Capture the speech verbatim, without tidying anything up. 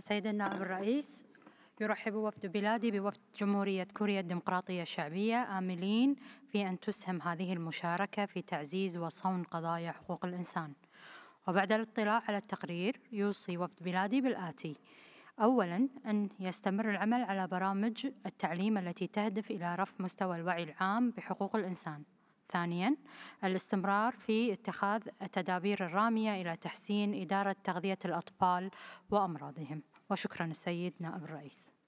سيد النائب الرئيس، يرحب وفد بلادي بوفد جمهورية كوريا الديمقراطية الشعبية آملين في أن تسهم هذه المشاركة في تعزيز وصون قضايا حقوق الإنسان. وبعد الاطلاع على التقرير يوصي وفد بلادي بالآتي: أولاً، أن يستمر العمل على برامج التعليم التي تهدف إلى رفع مستوى الوعي العام بحقوق الإنسان. ثانياً، الاستمرار في اتخاذ التدابير الرامية إلى تحسين إدارة تغذية الأطفال وأمراضهم. وشكراً السيد نائب الرئيس.